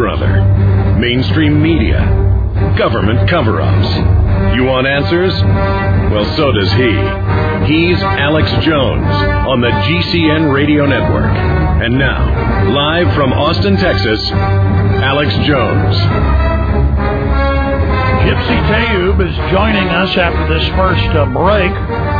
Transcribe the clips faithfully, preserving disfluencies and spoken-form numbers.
brother? Mainstream media? Government cover-ups? You want answers? Well, so does he. He's Alex Jones on the G C N Radio Network. And now, live from Austin, Texas, Alex Jones. Gypsy Tayub is joining us after this first uh, break.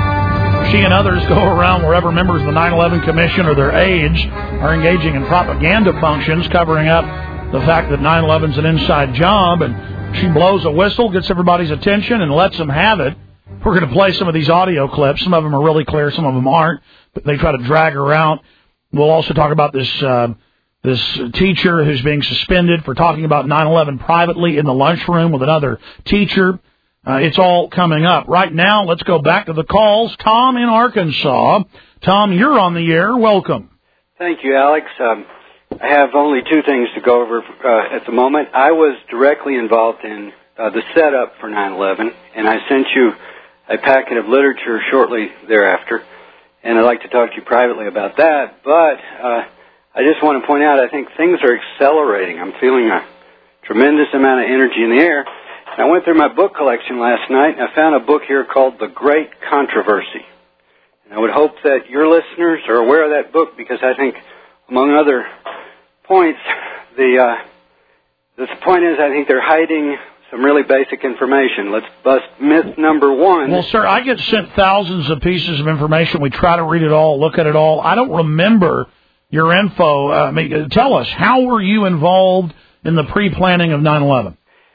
She and others go around wherever members of the nine eleven Commission or their aides are engaging in propaganda functions, covering up the fact that nine eleven is an inside job, and she blows a whistle, gets everybody's attention, and lets them have it. We're going to play some of these audio clips. Some of them are really clear, some of them aren't, but they try to drag her out. We'll also talk about this uh, this teacher who's being suspended for talking about nine eleven privately in the lunchroom with another teacher. Uh, it's all coming up. Right now, let's go back to the calls. Tom in Arkansas. Tom, you're on the air. Welcome. Thank you, Alex. Um, I have only two things to go over uh, at the moment. I was directly involved in uh, the setup for nine eleven, and I sent you a packet of literature shortly thereafter, and I'd like to talk to you privately about that. But uh, I just want to point out, I think things are accelerating. I'm feeling a tremendous amount of energy in the air. I went through my book collection last night, and I found a book here called The Great Controversy. And I would hope that your listeners are aware of that book, because I think, among other points, the, uh, the point is I think they're hiding some really basic information. Let's bust myth number one. Well, sir, I get sent thousands of pieces of information. We try to read it all, look at it all. I don't remember your info. Uh, I mean, tell us, how were you involved in the pre-planning of nine eleven?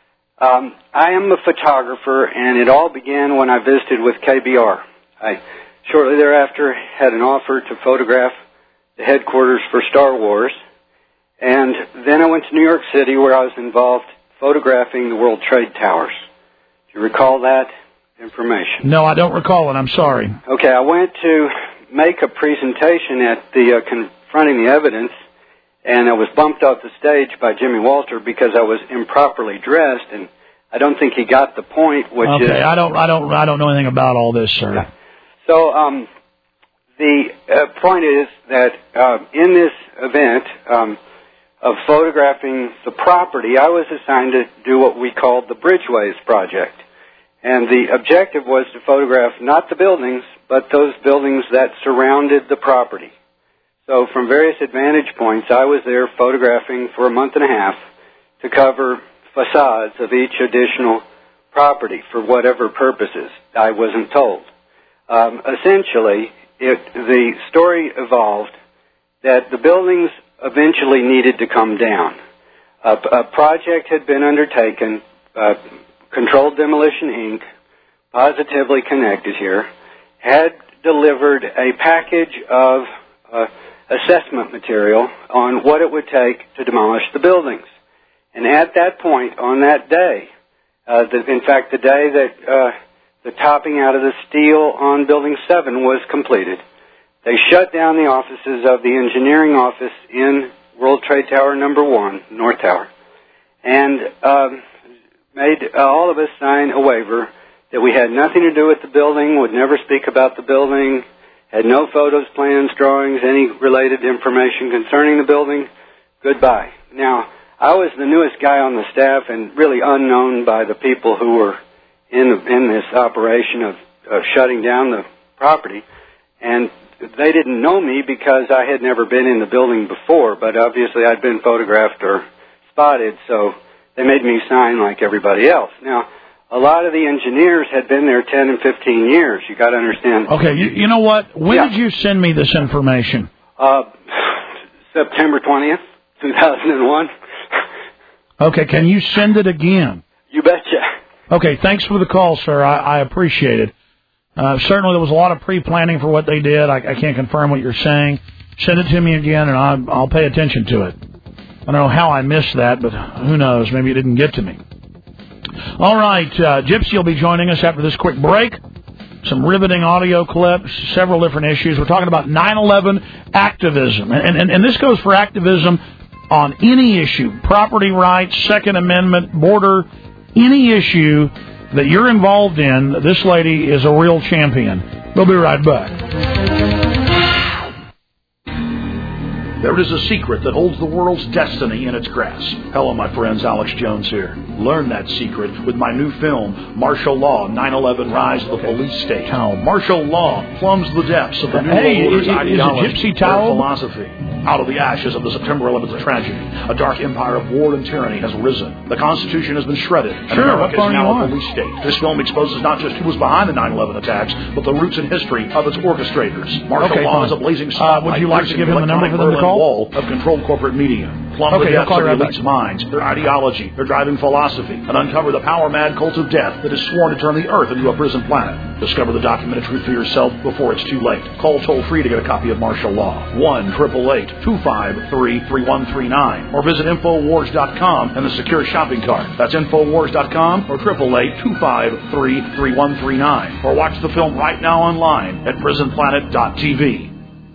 Um, I am a photographer, and it all began when I visited with K B R. I shortly thereafter had an offer to photograph the headquarters for Star Wars, and then I went to New York City, where I was involved photographing the World Trade Towers. Do you recall that information? No, I don't recall it. I'm sorry. Okay, I went to make a presentation at the uh, Confronting the Evidence, and I was bumped off the stage by Jimmy Walter because I was improperly dressed, and I don't think he got the point. Which okay, is, I don't, I don't, I don't know anything about all this, sir. Yeah. So um, the uh, point is that uh, in this event um, of photographing the property, I was assigned to do what we called the Bridgeways Project, and the objective was to photograph not the buildings, but those buildings that surrounded the property. So from various advantage points, I was there photographing for a month and a half to cover facades of each additional property for whatever purposes. I wasn't told. Um, essentially, it, the story evolved that the buildings eventually needed to come down. A, a project had been undertaken, uh, Controlled Demolition Incorporated, positively connected here, had delivered a package of uh, assessment material on what it would take to demolish the buildings. And at that point, on that day, uh, the, in fact, the day that uh, the topping out of the steel on Building seven was completed, they shut down the offices of the engineering office in World Trade Tower number one, North Tower, and um, made uh, all of us sign a waiver that we had nothing to do with the building, would never speak about the building, had no photos, plans, drawings, any related information concerning the building. Goodbye. Now, I was the newest guy on the staff and really unknown by the people who were in in this operation of, of shutting down the property. And they didn't know me because I had never been in the building before, but obviously I'd been photographed or spotted, so they made me sign like everybody else. Now, a lot of the engineers had been there ten and fifteen years. You got to understand. Okay, you, you know what? When yeah. did you send me this information? Uh, September twentieth, two thousand one. Okay, can you send it again? You betcha. Okay, thanks for the call, sir. I, I appreciate it. Uh, certainly there was a lot of pre-planning for what they did. I, I can't confirm what you're saying. Send it to me again, and I'll, I'll pay attention to it. I don't know how I missed that, but who knows? Maybe it didn't get to me. All right, uh, Gypsy will be joining us after this quick break. Some riveting audio clips, several different issues. We're talking about nine eleven activism. And, and, and this goes for activism on any issue, property rights, Second Amendment, border, any issue that you're involved in. This lady is a real champion. We'll be right back. There is a secret that holds the world's destiny in its grasp. Hello, my friends. Alex Jones here. Learn that secret with my new film, Martial Law, nine eleven Rise of the Police State. How Martial Law plumbs the depths of the New hey, World Order's is, ideology is Gypsy Towel? philosophy. Out of the ashes of the September eleventh tragedy, a dark empire of war and tyranny has arisen. The Constitution has been shredded, and sure, America is now a police state. This film exposes not just who was behind the nine eleven attacks, but the roots and history of its orchestrators. Martial okay, Law fine. is a blazing spotlight. Uh, would you like to give him the number for them to call? Wall of controlled corporate media. Plumb okay, the depths of the right elite's minds, their ideology, their driving philosophy, and uncover the power-mad cult of death that is sworn to turn the Earth into a prison planet. Discover the documented truth for yourself before it's too late. Call toll-free to get a copy of Martial Law. one eight eight eight, two five three, three one three nine. Or visit Infowars dot com and the secure shopping cart. That's Infowars dot com or eight eight eight, two five three, three one three nine. Or watch the film right now online at prison planet dot t v.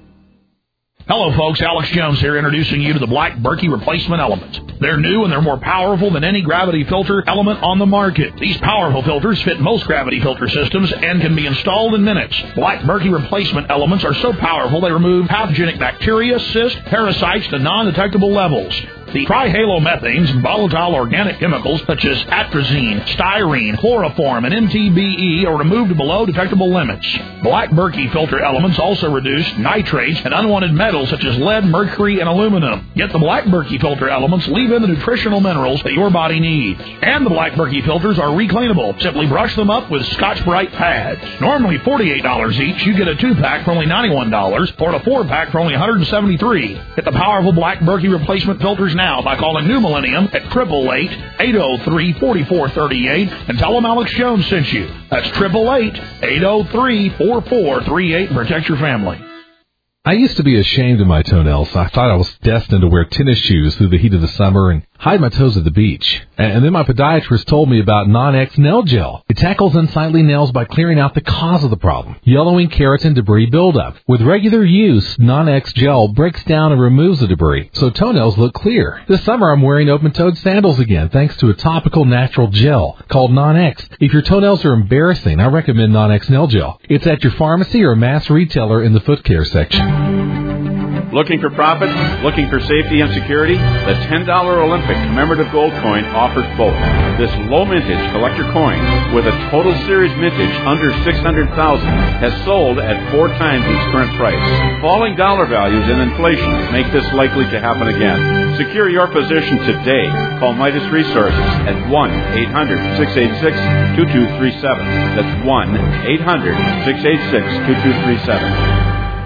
Hello, folks. Alex Jones here, introducing you to the Black Berkey replacement elements. They're new and they're more powerful than any gravity filter element on the market. These powerful filters fit most gravity filter systems and can be installed in minutes. Black Berkey replacement elements are so powerful they remove pathogenic bacteria, cysts, parasites to non-detectable levels. The trihalomethanes and volatile organic chemicals such as atrazine, styrene, chloroform, and M T B E are removed below detectable limits. Black Berkey filter elements also reduce nitrates and unwanted metals such as lead, mercury, and aluminum. Yet the Black Berkey filter elements leave in the nutritional minerals that your body needs. And the Black Berkey filters are recleanable. Simply brush them up with Scotch-Brite pads. Normally forty-eight dollars each, you get a two-pack for only ninety-one dollars or a four-pack for only one hundred seventy-three dollars. Get the powerful Black Berkey replacement filters now. Now by calling New Millennium at eight eight eight, eight oh three, four four three eight and tell them Alex Jones sent you. That's eight eight eight, eight oh three, four four three eight and protect your family. I used to be ashamed of my toenails. I thought I was destined to wear tennis shoes through the heat of the summer and hide my toes at the beach. And then my podiatrist told me about Non-X Nail Gel. It tackles unsightly nails by clearing out the cause of the problem, yellowing, keratin, debris buildup. With regular use, Non-X Gel breaks down and removes the debris, so toenails look clear. This summer I'm wearing open-toed sandals again, thanks to a topical natural gel called Non-X. If your toenails are embarrassing, I recommend Non-X Nail Gel. It's at your pharmacy or mass retailer in the foot care section. Looking for profit? Looking for safety and security? The ten dollar Olympic commemorative gold coin offers both. This low mintage collector coin with a total series mintage under six hundred thousand dollars has sold at four times its current price. Falling dollar values and inflation make this likely to happen again. Secure your position today. Call Midas Resources at one eight hundred, six eight six, two two three seven. That's one eight hundred, six eight six, two two three seven.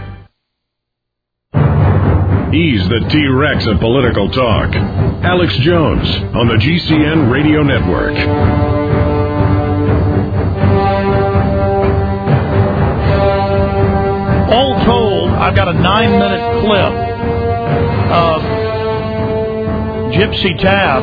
He's the T-Rex of political talk. Alex Jones on the G C N Radio Network. All told, I've got a nine-minute clip of Gypsy Tab,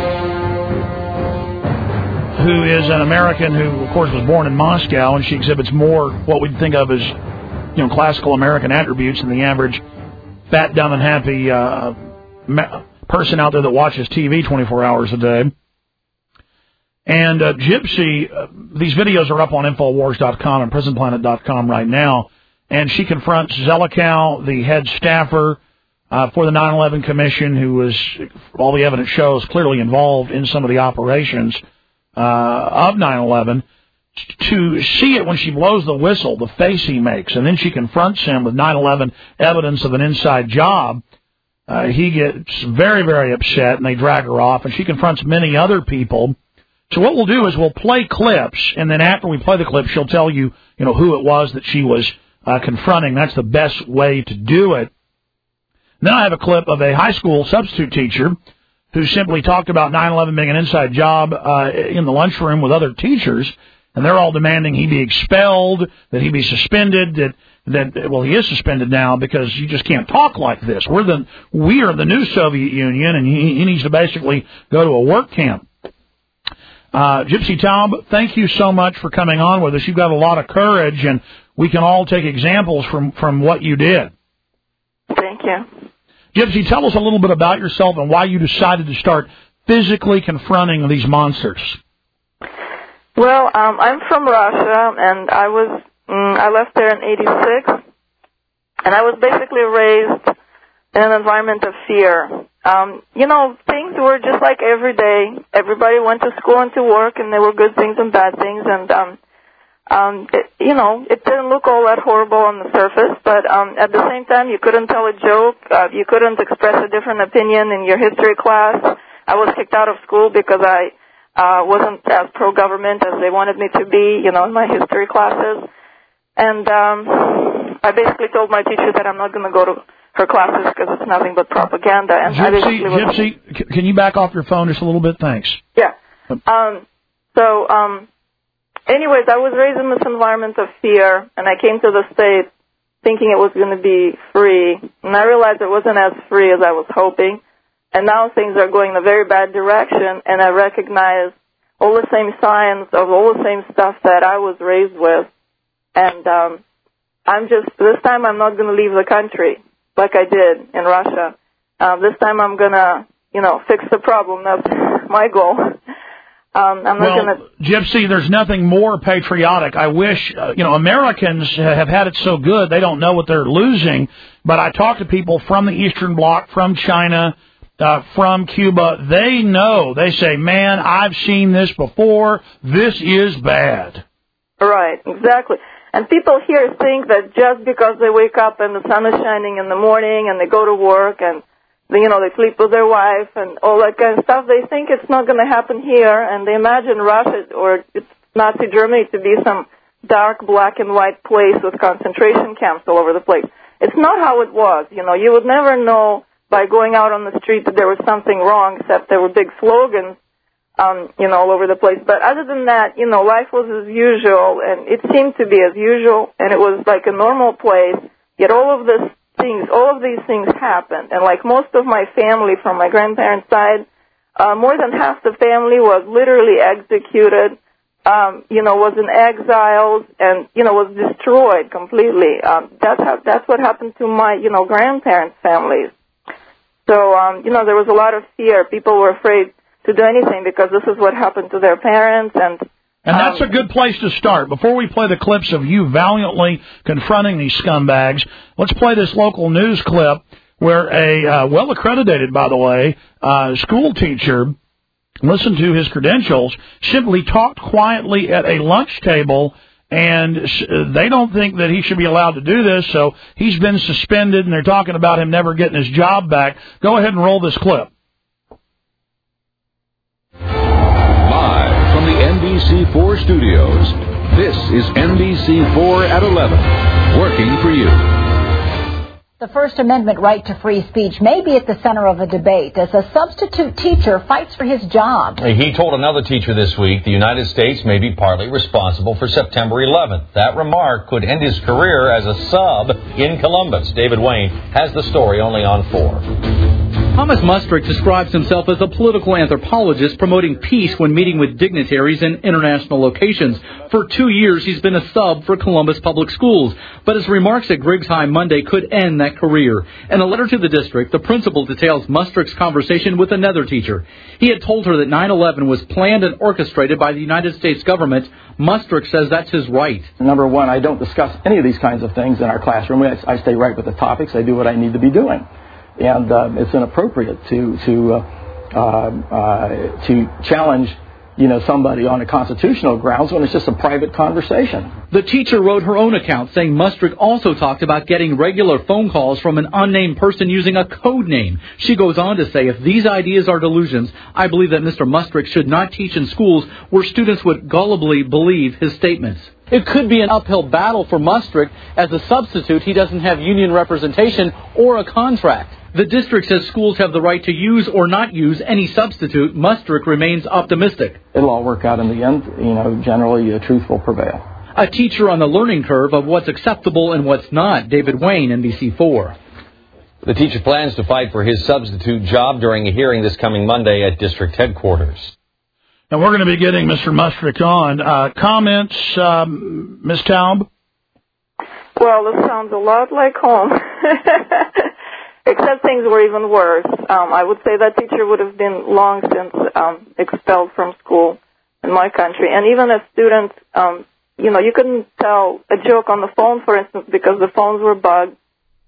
who is an American who, of course, was born in Moscow, and she exhibits more what we'd think of as, you know, classical American attributes than the average fat, dumb, and happy uh, person out there that watches T V twenty-four hours a day. And uh, Gypsy, uh, these videos are up on Infowars dot com and prison planet dot com right now, and she confronts Zelikow, the head staffer uh, for the nine eleven Commission, who was, all the evidence shows, clearly involved in some of the operations uh, of nine eleven. To see it when she blows the whistle, the face he makes, and then she confronts him with nine eleven evidence of an inside job, uh, he gets very, very upset, and they drag her off, and she confronts many other people. So what we'll do is we'll play clips, and then after we play the clips, she'll tell you, you know, who it was that she was uh, confronting. That's the best way to do it. Then I have a clip of a high school substitute teacher who simply talked about nine eleven being an inside job uh, in the lunchroom with other teachers. And they're all demanding he be expelled, that he be suspended, that, that, well, he is suspended now because you just can't talk like this. We're the, we are the new Soviet Union, and he, he needs to basically go to a work camp. Uh, Gypsy Taub, thank you so much for coming on with us. You've got a lot of courage, and we can all take examples from, from what you did. Thank you. Gypsy, tell us a little bit about yourself and why you decided to start physically confronting these monsters. Well, um, I'm from Russia, and I was mm, I left there in eighty-six, and I was basically raised in an environment of fear. Um, you know, things were just like every day. Everybody went to school and to work, and there were good things and bad things. And, um, um, it, you know, it didn't look all that horrible on the surface, but um, at the same time, you couldn't tell a joke. Uh, you couldn't express a different opinion in your history class. I was kicked out of school because I uh, wasn't as pro-government as they wanted me to be, you know, in my history classes. And um, I basically told my teacher that I'm not going to go to her classes because it's nothing but propaganda. And Gypsy, I basically was, Gypsy, can you back off your phone just a little bit? Thanks. Yeah. Um, so, um, anyways, I was raised in this environment of fear, and I came to the States thinking it was going to be free, and I realized it wasn't as free as I was hoping. And now things are going in a very bad direction, and I recognize all the same signs of all the same stuff that I was raised with. And um, I'm just, this time I'm not going to leave the country like I did in Russia. Um, this time I'm going to, you know, fix the problem. That's my goal. Um, I'm not well, gonna... Gypsy, there's nothing more patriotic. I wish, uh, you know, Americans have had it so good they don't know what they're losing. But I talk to people from the Eastern Bloc, from China, uh, from Cuba. They know. They say, man, I've seen this before. This is bad. Right, exactly. And people here think that just because they wake up and the sun is shining in the morning and they go to work and, you know, they sleep with their wife and all that kind of stuff, they think it's not going to happen here, and they imagine Russia or Nazi Germany to be some dark black and white place with concentration camps all over the place. It's not how it was. You know, you would never know by going out on the street that there was something wrong, except there were big slogans, um, you know, all over the place. But other than that, you know, life was as usual, and it seemed to be as usual, and it was like a normal place, yet all of this things, all of these things happened. And like most of my family from my grandparents' side, uh, more than half the family was literally executed, um, you know, was in exiles and, you know, was destroyed completely. Um, that's how, that's what happened to my, you know, grandparents' families. So, um, you know, there was a lot of fear. People were afraid to do anything because this is what happened to their parents. And And that's a good place to start. Before we play the clips of you valiantly confronting these scumbags, let's play this local news clip where a uh, well-accredited, by the way, uh, school teacher, listen to his credentials, simply talked quietly at a lunch table, and they don't think that he should be allowed to do this, so he's been suspended, and they're talking about him never getting his job back. Go ahead and roll this clip. From the N B C four studios, this is N B C four at eleven, working for you. The First Amendment right to free speech may be at the center of a debate as a substitute teacher fights for his job. He told another teacher this week the United States may be partly responsible for September eleventh. That remark could end his career as a sub in Columbus. David Wayne has the story only on four. Thomas Mustrick describes himself as a political anthropologist promoting peace when meeting with dignitaries in international locations. For two years, he's been a sub for Columbus Public Schools, but his remarks at Griggs High Monday could end that career. In a letter to the district, the principal details Mustrick's conversation with another teacher. He had told her that nine eleven was planned and orchestrated by the United States government. Mustrick says that's his right. Number one, I don't discuss any of these kinds of things in our classroom. I, I stay right with the topics. I do what I need to be doing. And uh, it's inappropriate to to uh, uh, uh, to challenge, you know, somebody on a constitutional grounds when it's just a private conversation. The teacher wrote her own account, saying Mustrick also talked about getting regular phone calls from an unnamed person using a code name. She goes on to say, if these ideas are delusions, I believe that Mister Mustrick should not teach in schools where students would gullibly believe his statements. It could be an uphill battle for Mustrick. As a substitute, he doesn't have union representation or a contract. The district says schools have the right to use or not use any substitute. Mustrick remains optimistic. It'll all work out in the end. You know, generally, the truth will prevail. A teacher on the learning curve of what's acceptable and what's not. David Wayne, N B C four. The teacher plans to fight for his substitute job during a hearing this coming Monday at district headquarters. And we're going to be getting Mister Mustrick on. Uh, comments, um, Miz Taub? Well, this sounds a lot like home. Except things were even worse. Um, I would say that teacher would have been long since um, expelled from school in my country. And even as students, um, you know, you couldn't tell a joke on the phone, for instance, because the phones were bugged.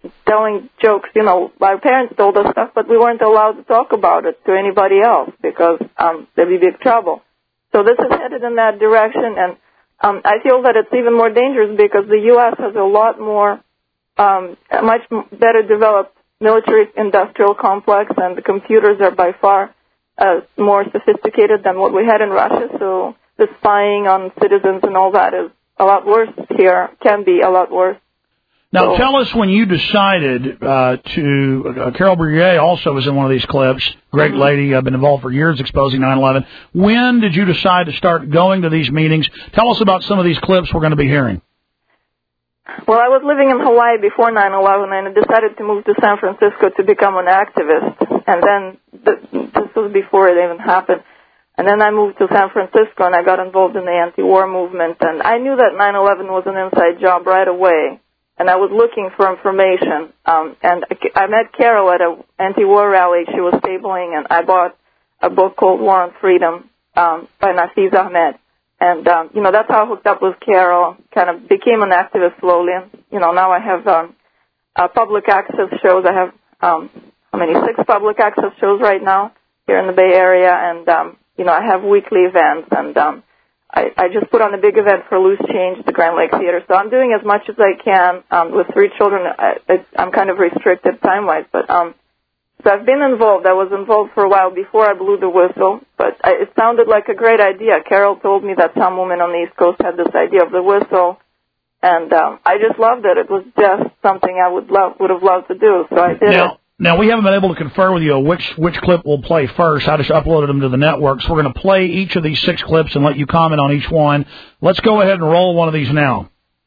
telling jokes. You know, our parents told us stuff, but we weren't allowed to talk about it to anybody else because um, there'd be big trouble. So this is headed in that direction, and um, I feel that it's even more dangerous because the U S has a lot more, um, a much better developed military-industrial complex, and the computers are by far uh, more sophisticated than what we had in Russia. So the spying on citizens and all that is a lot worse here, can be a lot worse. Now, so, tell us when you decided uh, to, uh, Carol Bruyere also was in one of these clips, great mm-hmm. lady, I've been involved for years exposing nine eleven. When did you decide to start going to these meetings? Tell us about some of these clips we're going to be hearing. Well, I was living in Hawaii before nine eleven, and I decided to move to San Francisco to become an activist. And then th- this was before it even happened. And then I moved to San Francisco, and I got involved in the anti-war movement. And I knew that nine eleven was an inside job right away, and I was looking for information. Um, and I met Carol at an anti-war rally she was tabling, and I bought a book called War on Freedom um, by Nafiz Ahmed. And, um, you know, that's how I hooked up with Carol, kind of became an activist slowly. And, you know, now I have um, uh, public access shows. I have, um, how many, six public access shows right now here in the Bay Area. And, um, you know, I have weekly events. And um, I, I just put on a big event for Loose Change, the Grand Lake Theater. So I'm doing as much as I can. Um, with three children, I, I, I'm kind of restricted time-wise. But um, so I've been involved. I was involved for a while before I blew the whistle, but I, it sounded like a great idea. Carol told me that some woman on the East Coast had this idea of the whistle, and um, I just loved it. It was just something I would love, would have loved to do, so I did now, it. Now, we haven't been able to confer with you which which clip we'll play first. I just uploaded them to the network, so we're going to play each of these six clips and let you comment on each one. Let's go ahead and roll one of these now.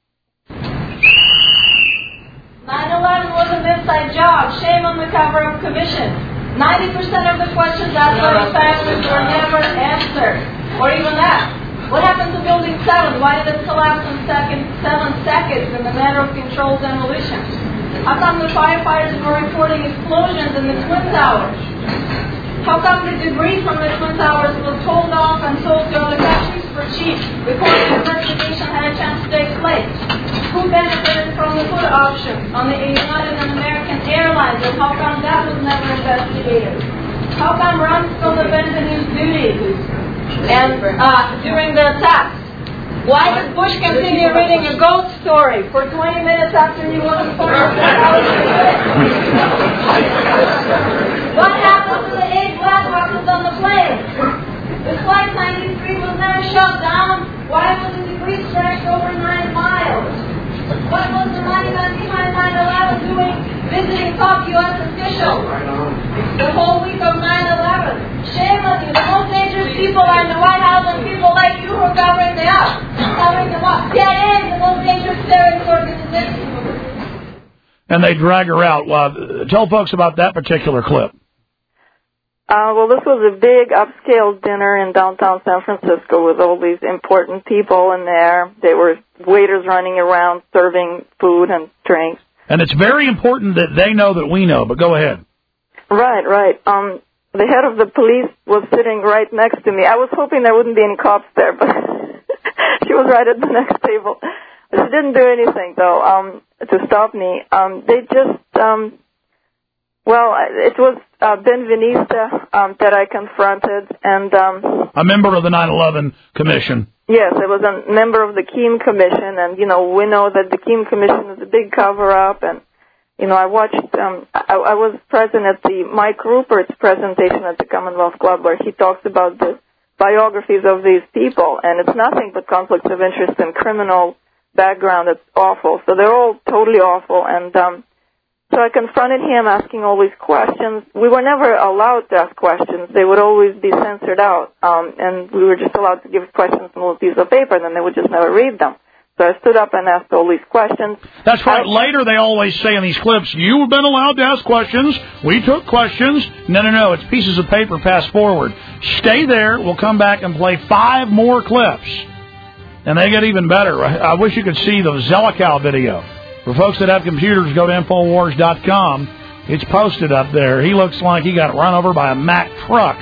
nine eleven was an inside job. Shame on the cover-up commission. ninety percent of the questions asked by the families were never answered. Or even that. What happened to Building seven? Why did it collapse in second, seven seconds in the matter of controlled demolition? How come the firefighters were reporting explosions in the Twin Towers? How come the debris from the Twin Towers was pulled off and sold to other countries for cheap before the investigation had a chance to take place? Who benefited from the food auction on the United and American Airlines, and how come that was never investigated? How come Rumsfeld abandoned his duties and uh, during the attacks? Why did Bush continue reading a ghost story for twenty minutes after he was informed that how he did it? What happened to the eight black boxes on the plane? The Flight ninety-three was never shut down. Why was the debris stretched over nine miles? What was the money man behind nine eleven doing visiting top U S officials the whole week of nine eleven? Shame on you. The most dangerous people are in the White House, and people like you who are covering them up. Covering them up. C I A is the most dangerous terrorist organization. And they drag her out. Uh, tell folks about that particular clip. Uh, well, this was a big upscale dinner in downtown San Francisco with all these important people in there. There were waiters running around serving food and drinks. And it's very important that they know that we know, but go ahead. Right, right. Um, the head of the police was sitting right next to me. I was hoping there wouldn't be any cops there, but she was right at the next table. She didn't do anything, though, um, to stop me. Um, they just... Um, Well, it was uh, Ben Venista um, that I confronted, and um, a member of the nine eleven Commission. Yes, I was a member of the Keene Commission, and you know we know that the Keene Commission is a big cover-up, and you know I watched. Um, I, I was present at the Mike Rupert's presentation at the Commonwealth Club, where he talks about the biographies of these people, and it's nothing but conflicts of interest and criminal background. It's awful. So they're all totally awful, and. Um, So I confronted him asking all these questions. We were never allowed to ask questions. They would always be censored out. Um, and we were just allowed to give questions on a little piece of paper, and then they would just never read them. So I stood up and asked all these questions. That's right. I, Later they always say in these clips, you've been allowed to ask questions. We took questions. No, no, no. It's pieces of paper passed forward. Stay there. We'll come back and play five more clips. And they get even better. I, I wish you could see the Zelikow video. For folks that have computers, go to Infowars dot com. It's posted up there. He looks like he got run over by a Mack truck.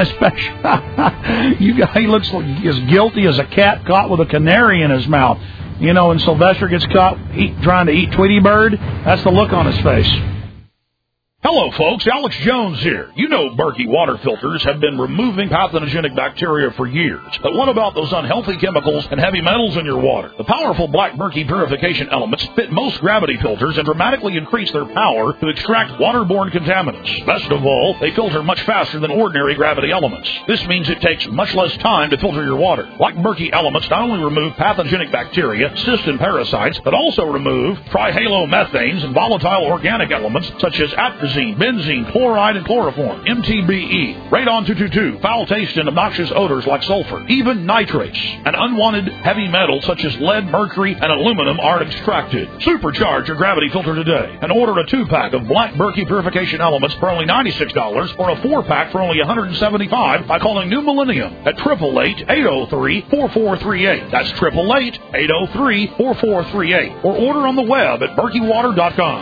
Especially, you got, he looks like as guilty as a cat caught with a canary in his mouth. You know, when Sylvester gets caught eat, trying to eat Tweety Bird, that's the look on his face. Hello, folks. Alex Jones here. You know Berkey water filters have been removing pathogenic bacteria for years. But what about those unhealthy chemicals and heavy metals in your water? The powerful Black Berkey purification elements fit most gravity filters and dramatically increase their power to extract waterborne contaminants. Best of all, they filter much faster than ordinary gravity elements. This means it takes much less time to filter your water. Black Berkey elements not only remove pathogenic bacteria, cysts, and parasites, but also remove trihalomethanes and volatile organic elements such as atrazine, benzene, chloride, and chloroform, M T B E, radon two twenty-two, foul taste and obnoxious odors like sulfur, even nitrates, and unwanted heavy metals such as lead, mercury, and aluminum are extracted. Supercharge your gravity filter today and order a two-pack of Black Berkey purification elements for only ninety-six dollars or a four-pack for only one hundred seventy-five dollars by calling New Millennium at eight eight eight, eight oh three, four four three eight. That's eight eight eight, eight oh three, four four three eight. Or order on the web at berkey water dot com.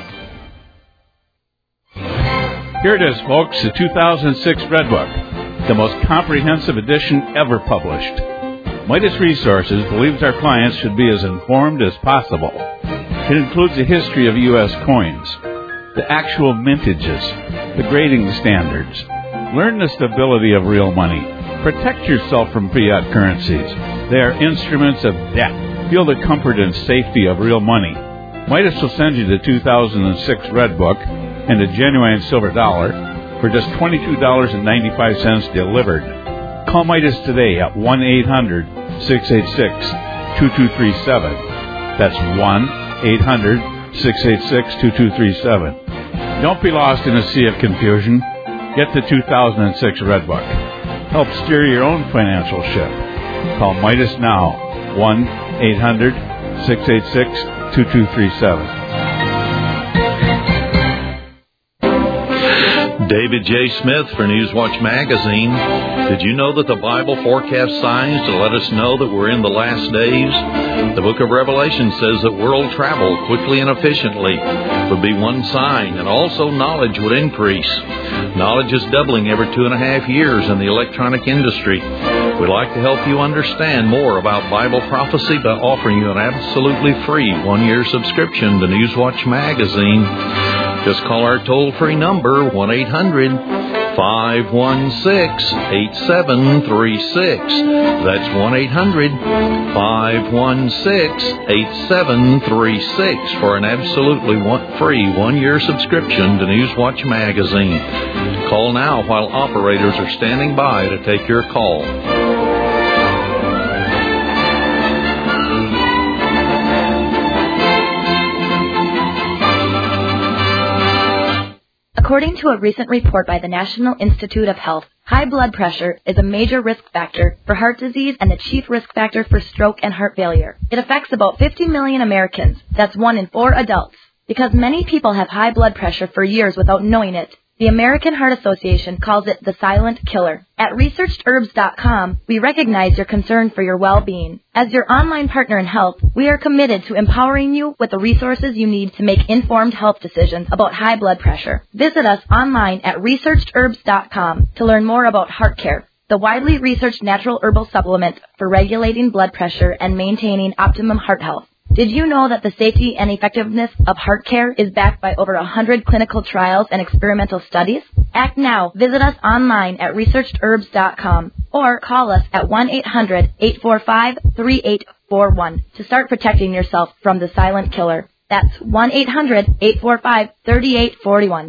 Here it is, folks, the two thousand six Red Book, the most comprehensive edition ever published. Midas Resources believes our clients should be as informed as possible. It includes a history of U S coins, the actual mintages, the grading standards. Learn the stability of real money. Protect yourself from fiat currencies. They are instruments of debt. Feel the comfort and safety of real money. Midas will send you the two thousand six Red Book and a genuine silver dollar for just twenty-two dollars and ninety-five cents delivered. Call Midas today at one eight hundred, six eight six, two two three seven. That's one eight hundred, six eight six, two two three seven. Don't be lost in a sea of confusion. Get the two thousand six Red Book. Help steer your own financial ship. Call Midas now, one eight hundred, six eight six, two two three seven. David J. Smith for Newswatch Magazine. Did you know that the Bible forecasts signs to let us know that we're in the last days? The book of Revelation says that world travel quickly and efficiently would be one sign, and also knowledge would increase. Knowledge is doubling every two and a half years in the electronic industry. We'd like to help you understand more about Bible prophecy by offering you an absolutely free one-year subscription to Newswatch Magazine. Just call our toll-free number, one eight hundred, five one six, eight seven three six. That's one eight hundred, five one six, eight seven three six for an absolutely one, free one-year subscription to Newswatch Magazine. Call now while operators are standing by to take your call. According to a recent report by the National Institute of Health, high blood pressure is a major risk factor for heart disease and the chief risk factor for stroke and heart failure. It affects about fifty million Americans. That's one in four adults. Because many people have high blood pressure for years without knowing it, the American Heart Association calls it the silent killer. At researched herbs dot com, we recognize your concern for your well-being. As your online partner in health, we are committed to empowering you with the resources you need to make informed health decisions about high blood pressure. Visit us online at researched herbs dot com to learn more about Heart Care, the widely researched natural herbal supplement for regulating blood pressure and maintaining optimum heart health. Did you know that the safety and effectiveness of Heart Care is backed by over one hundred clinical trials and experimental studies? Act now. Visit us online at researched herbs dot com or call us at one eight hundred, eight four five, three eight four one to start protecting yourself from the silent killer. That's one eight hundred, eight four five, three eight four one.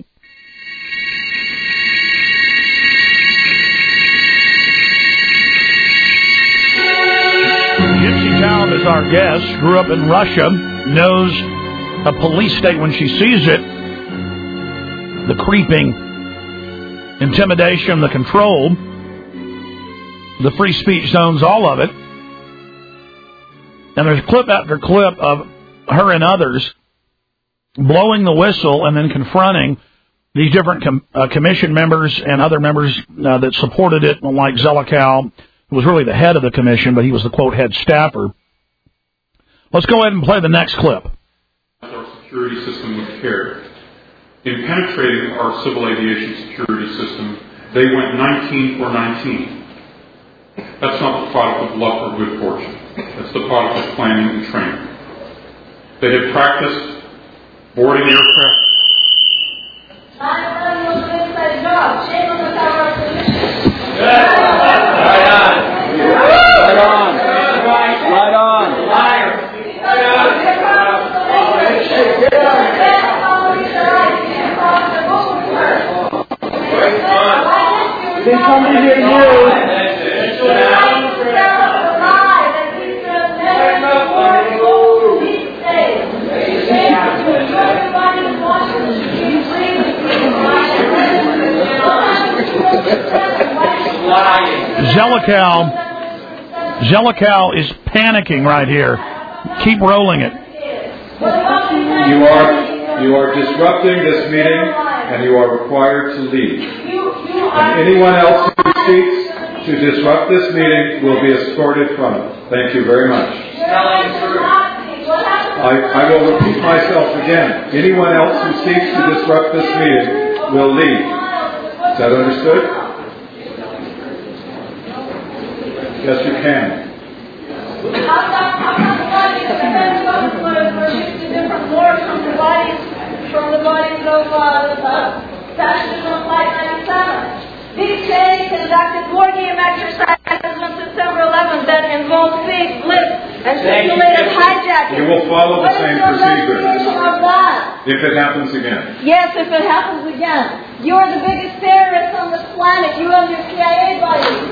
Gypsy Town is our guest, grew up in Russia, knows a police state when she sees it, the creeping intimidation, the control, the free speech zones, all of it. And there's clip after clip of her and others blowing the whistle and then confronting these different com- uh, commission members and other members uh, that supported it, like Zelikow, who was really the head of the commission, but he was the, quote, head staffer. Let's go ahead and play the next clip. Our security system with care. In penetrating our civil aviation security system, they went nineteen for nineteen. That's not the product of luck or good fortune. That's the product of planning and training. They had practiced boarding aircraft. nine eleven was an inside job. Shame on the cover of the commission. Right on. Right on. Right on. Liar. They come to hear you. Zelikow, Zelikow is panicking right here. Keep rolling it. You are you are disrupting this meeting, and you are required to leave. And anyone else who seeks to disrupt this meeting will be escorted from it. Thank you very much. I, I will repeat myself again. Anyone else who seeks to disrupt this meeting will leave. Is that understood? Yes, you can. From the bodies of uh, passengers on Flight ninety-seven. D J conducted war game exercises on September eleventh that involved fake blips and simulated hijacking. You will follow the what same is your procedure investigation of that? if it happens again. Yes, if it happens again. You are the biggest terrorists on this planet. You and your C I A buddies.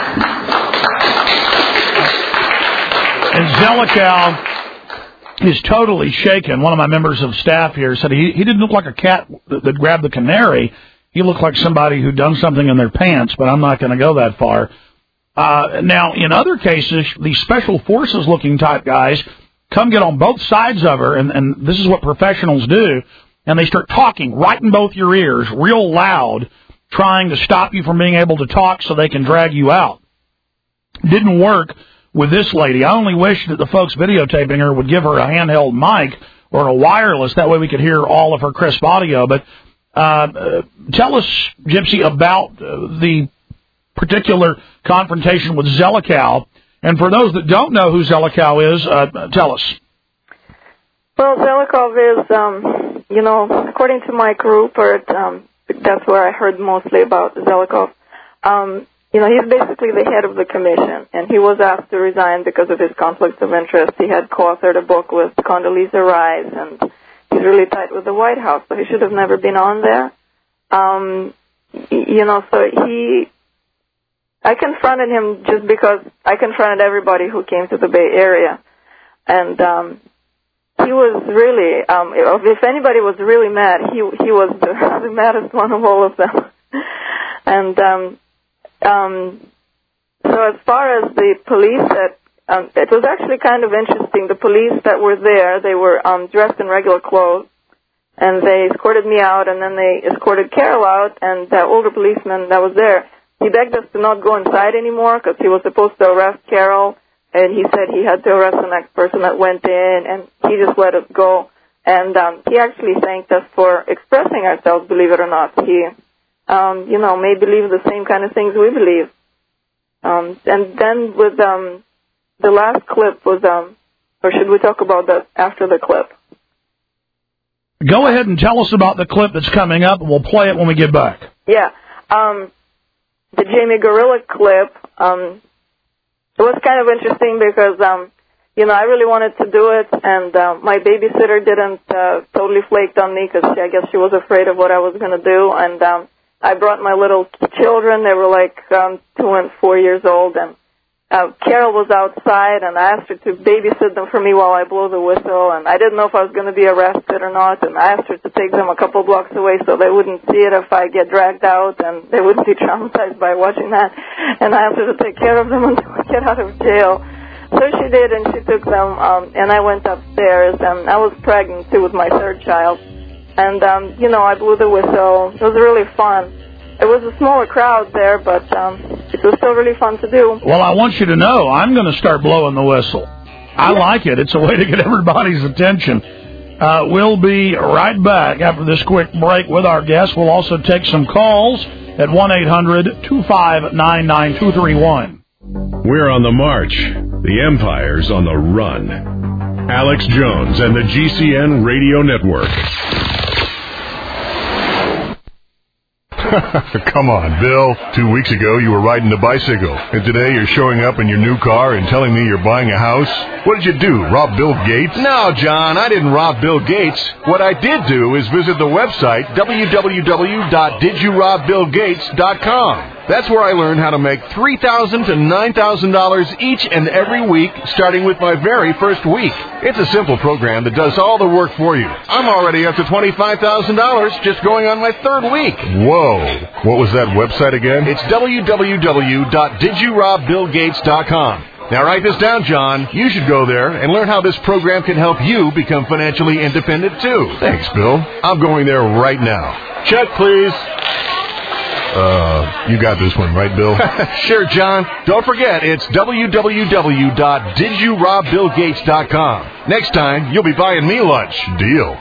And Zelikow is totally shaken. One of my members of staff here said he, he didn't look like a cat that, that grabbed the canary. He looked like somebody who'd done something in their pants, but I'm not going to go that far. Uh, now, in other cases, these special forces looking type guys come get on both sides of her, and, and this is what professionals do, and they start talking right in both your ears, real loud, trying to stop you from being able to talk so they can drag you out. Didn't work with this lady. I only wish that the folks videotaping her would give her a handheld mic or a wireless. That way we could hear all of her crisp audio. But uh, uh, tell us, Gypsy, about uh, the particular confrontation with Zelikow. And for those that don't know who Zelikow is, uh, tell us. Well, Zelikow is, um, you know, according to Mike Rupert, um, that's where I heard mostly about Zelikow. Um, You know, he's basically the head of the commission, and he was asked to resign because of his conflicts of interest. He had co-authored a book with Condoleezza Rice, and he's really tight with the White House, so he should have never been on there. Um, you know, so he, I confronted him just because I confronted everybody who came to the Bay Area, and um, he was really, um, if anybody was really mad, he he was the, the maddest one of all of them, and. Um, Um, so as far as the police, that um, it was actually kind of interesting. The police that were there, they were um, dressed in regular clothes, and they escorted me out, and then they escorted Carol out, and that older policeman that was there, he begged us to not go inside anymore because he was supposed to arrest Carol, and he said he had to arrest the next person that went in, and he just let us go. And um, he actually thanked us for expressing ourselves, believe it or not. He... Um, you know, may believe the same kind of things we believe. Um, and then with um, the last clip was, um, or should we talk about that after the clip? Go ahead and tell us about the clip that's coming up, and we'll play it when we get back. Yeah. Um, the Jamie Gorilla clip, um, it was kind of interesting because, um, you know, I really wanted to do it, and uh, my babysitter didn't uh, totally flaked on me because I guess she was afraid of what I was going to do, and um, I brought my little children. They were like um, two and four years old, and uh, Carol was outside, and I asked her to babysit them for me while I blow the whistle, and I didn't know if I was going to be arrested or not, and I asked her to take them a couple blocks away so they wouldn't see it if I get dragged out, and they wouldn't be traumatized by watching that, and I asked her to take care of them until I get out of jail. So she did, and she took them, um, and I went upstairs, and I was pregnant, too, with my third child. And, um, you know, I blew the whistle. It was really fun. It was a smaller crowd there, but um, it was still really fun to do. Well, I want you to know I'm going to start blowing the whistle. I like it. It's a way to get everybody's attention. Uh, we'll be right back after this quick break with our guests. We'll also take some calls at one eight hundred two five nine nine two three one. We're on the march. The Empire's on the run. Alex Jones and the G C N Radio Network. Come on, Bill. Two weeks ago, you were riding a bicycle. And today, you're showing up in your new car and telling me you're buying a house? What did you do, rob Bill Gates? No, John, I didn't rob Bill Gates. What I did do is visit the website, w w w dot did you rob bill gates dot com. That's where I learned how to make three thousand dollars to nine thousand dollars each and every week, starting with my very first week. It's a simple program that does all the work for you. I'm already up to twenty-five thousand dollars just going on my third week. Whoa. What was that website again? It's w w w dot did you rob bill gates dot com. Now write this down, John. You should go there and learn how this program can help you become financially independent, too. Thanks, Bill. I'm going there right now. Check, please. Uh, you got this one, right, Bill? Sure, John. Don't forget, it's w w w dot did you rob bill gates dot com. Next time, you'll be buying me lunch. Deal.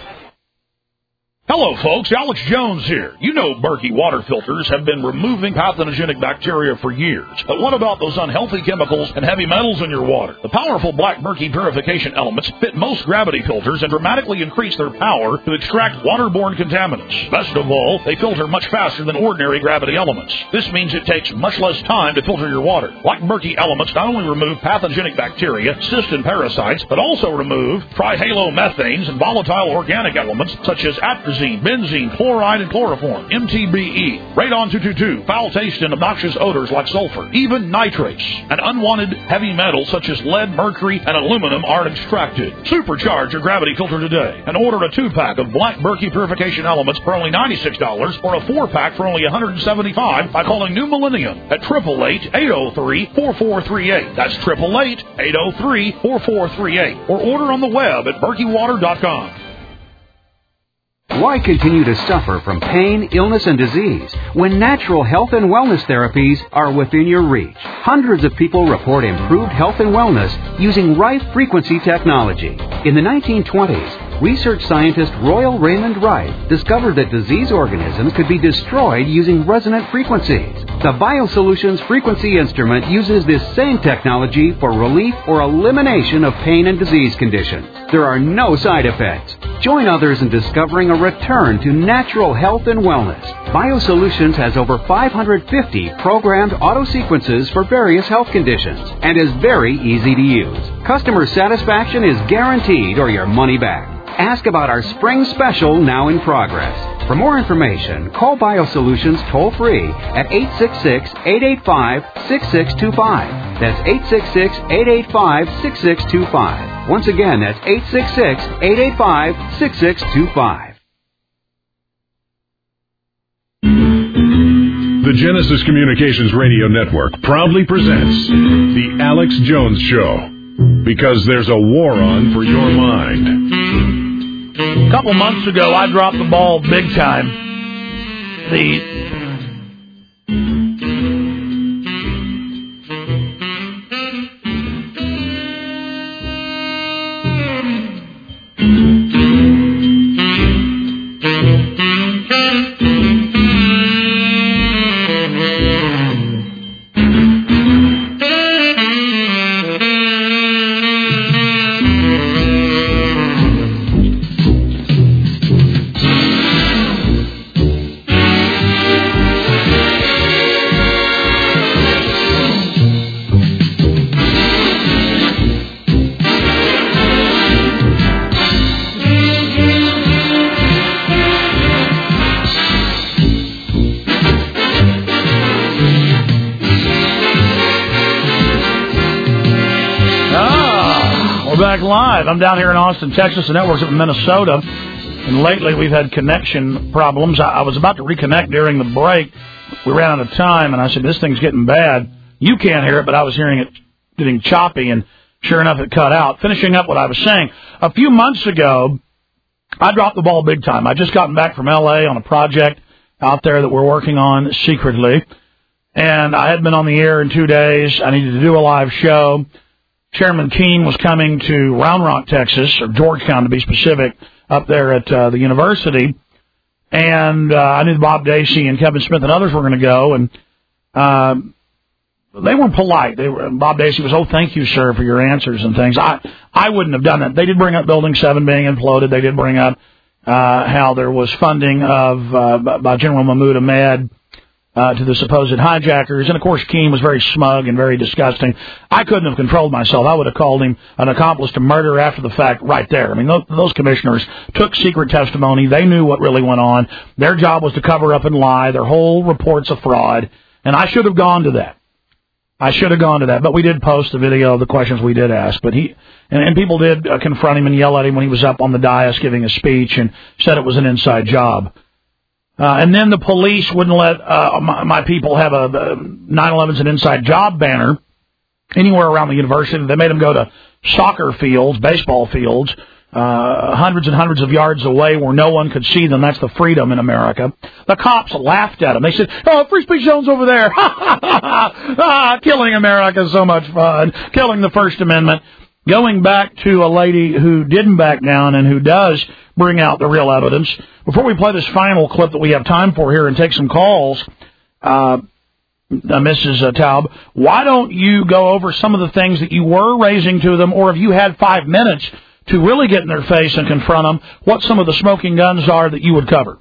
Hello, folks. Alex Jones here. You know Berkey water filters have been removing pathogenic bacteria for years. But what about those unhealthy chemicals and heavy metals in your water? The powerful Black Berkey purification elements fit most gravity filters and dramatically increase their power to extract waterborne contaminants. Best of all, they filter much faster than ordinary gravity elements. This means it takes much less time to filter your water. Black Berkey elements not only remove pathogenic bacteria, cysts, and parasites, but also remove trihalomethanes and volatile organic elements such as atrazine, benzene, chloride, and chloroform, M T B E, radon two twenty-two, foul taste and obnoxious odors like sulfur, even nitrates, and unwanted heavy metals such as lead, mercury, and aluminum are extracted. Supercharge your gravity filter today and order a two-pack of Black Berkey purification elements for only ninety-six dollars or a four-pack for only one hundred seventy-five dollars by calling New Millennium at eight eight eight, eight oh three, four four three eight. That's eight eight eight, eight oh three, four four three eight. Or order on the web at berkey water dot com. Why continue to suffer from pain, illness, and disease when natural health and wellness therapies are within your reach? Hundreds of people report improved health and wellness using Rife frequency technology. In the nineteen twenties, research scientist Royal Raymond Rife discovered that disease organisms could be destroyed using resonant frequencies. The BioSolutions frequency instrument uses this same technology for relief or elimination of pain and disease conditions. There are no side effects. Join others in discovering a return to natural health and wellness. BioSolutions has over five hundred fifty programmed auto sequences for various health conditions and is very easy to use. Customer satisfaction is guaranteed or your money back. Ask about our spring special now in progress. For more information, call BioSolutions toll-free at eight six six, eight eight five, six six two five. That's eight six six, eight eight five, six six two five. Once again, that's eight six six, eight eight five, six six two five. The Genesis Communications Radio Network proudly presents The Alex Jones Show, because there's a war on for your mind. A couple months ago, I dropped the ball big time. The Live. I'm down here in Austin, Texas. The network's up in Minnesota, and lately we've had connection problems. I, I was about to reconnect during the break. We ran out of time, and I said, this thing's getting bad. You can't hear it, but I was hearing it getting choppy, and sure enough, it cut out. Finishing up what I was saying, a few months ago, I dropped the ball big time. I just gotten back from L A on a project out there that we're working on secretly, and I had been on the air in two days. I needed to do a live show. Chairman Keene was coming to Round Rock, Texas, or Georgetown to be specific, up there at uh, the university. And uh, I knew Bob Dacey and Kevin Smith and others were going to go. And uh, they were polite. They were, Bob Dacey was, oh, thank you, sir, for your answers and things. I I wouldn't have done that. They did bring up Building seven being imploded. They did bring up uh, how there was funding of uh, by General Mahmoud Ahmed uh, to the supposed hijackers. And, of course, Keene was very smug and very disgusting. I couldn't have controlled myself. I would have called him an accomplice to murder after the fact right there. I mean, those, those commissioners took secret testimony. They knew what really went on. Their job was to cover up and lie. Their whole report's a fraud. And I should have gone to that. I should have gone to that, but we did post the video of the questions we did ask. But he and, and people did uh, confront him and yell at him when he was up on the dais giving a speech and said it was an inside job. Uh, and then the police wouldn't let uh, my, my people have a, a nine eleven's an inside job banner anywhere around the university. They made them go to soccer fields, baseball fields, uh, hundreds and hundreds of yards away where no one could see them. That's the freedom in America. The cops laughed at them. They said, oh, free speech zone's over there. ah, killing America is so much fun. Killing the First Amendment. Going back to a lady who didn't back down and who does bring out the real evidence. Before we play this final clip that we have time for here and take some calls, uh, uh, Missus Uh, Taub, why don't you go over some of the things that you were raising to them, or if you had five minutes to really get in their face and confront them, what some of the smoking guns are that you would cover?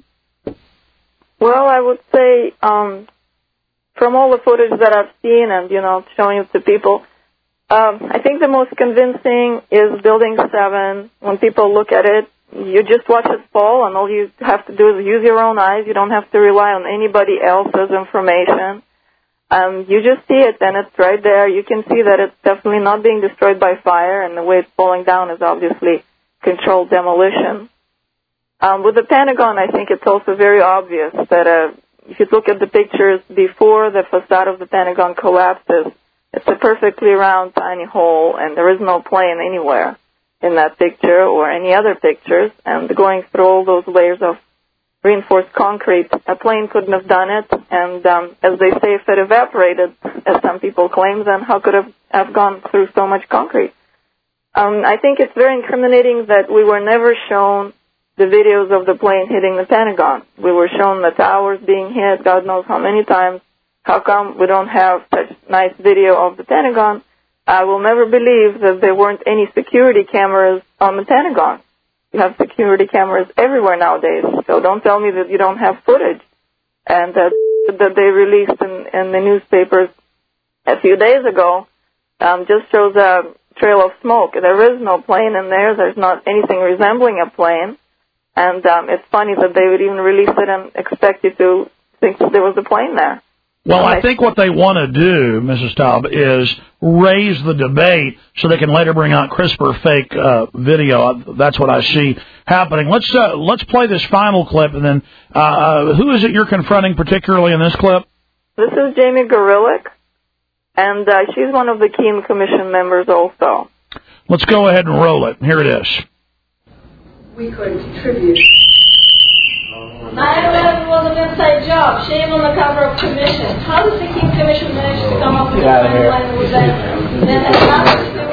Well, I would say um, from all the footage that I've seen and, you know, showing it to people, um, I think the most convincing is Building seven. When people look at it, you just watch it fall, and all you have to do is use your own eyes. You don't have to rely on anybody else's information. Um, you just see it, and it's right there. You can see that it's definitely not being destroyed by fire, and the way it's falling down is obviously controlled demolition. Um, with the Pentagon, I think it's also very obvious that uh, if you look at the pictures before the facade of the Pentagon collapses, it's a perfectly round, tiny hole, and there is no plane anywhere in that picture or any other pictures. And going through all those layers of reinforced concrete, a plane couldn't have done it. And um, as they say, if it evaporated, as some people claim, then how could it have gone through so much concrete? Um, I think it's very incriminating that we were never shown the videos of the plane hitting the Pentagon. We were shown the towers being hit, God knows how many times. How come we don't have such nice video of the Pentagon? I will never believe that there weren't any security cameras on the Pentagon. You have security cameras everywhere nowadays, so don't tell me that you don't have footage. And uh, that they released in, in the newspapers a few days ago um, just shows a trail of smoke. There is no plane in there. There's not anything resembling a plane. And um, it's funny that they would even release it and expect you to think that there was a plane there. Well, I think what they want to do, Missus Taub, is raise the debate so they can later bring out CRISPR fake uh, video. That's what I see happening. Let's uh, let's play this final clip, and then uh, who is it you're confronting particularly in this clip? This is Jamie Gorelick, and uh, she's one of the Keene Commission members also. Let's go ahead and roll it. Here it is. We could contribute. nine eleven was an inside job. Shame on the cover of commission. How does the Keene Commission manage to come up with a timeline with that? That has nothing to do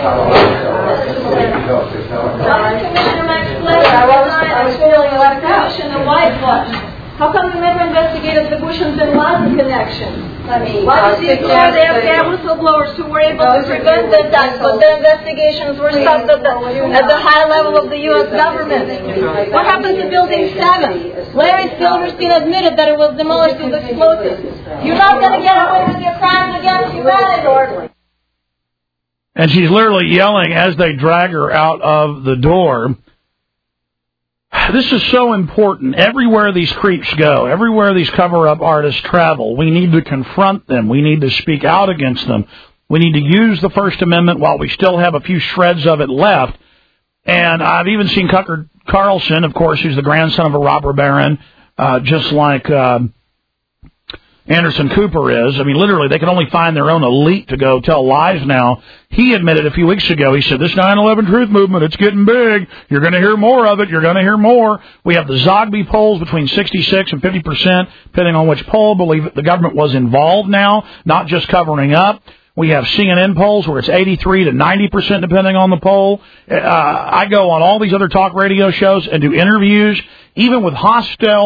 with Why is Commissioner Max Fletcher I was feeling like commission a whitewash? How come you never investigated the Bush and Bin Laden connection? I mean, why did you ignore the F B I whistleblowers who were able to prevent the attacks, but the investigations were stopped at the, at the high level of the U S government? What happened to Building seven? Larry Silverstein admitted that it was demolished with explosives. You're not going to get away with your crimes against humanity. And she's literally yelling as they drag her out of the door. This is so important. Everywhere these creeps go, everywhere these cover-up artists travel, we need to confront them. We need to speak out against them. We need to use the First Amendment while we still have a few shreds of it left. And I've even seen Tucker Carlson, of course, who's the grandson of a robber baron, uh, just like uh, Anderson Cooper is. I mean, literally, they can only find their own elite to go tell lies now. He admitted a few weeks ago, he said, this nine eleven truth movement, it's getting big. You're going to hear more of it. You're going to hear more. We have the Zogby polls between sixty-six and fifty percent, depending on which poll. Believe the government was involved now, not just covering up. We have C N N polls where it's eighty-three to ninety percent, depending on the poll. Uh, I go on all these other talk radio shows and do interviews, even with hostile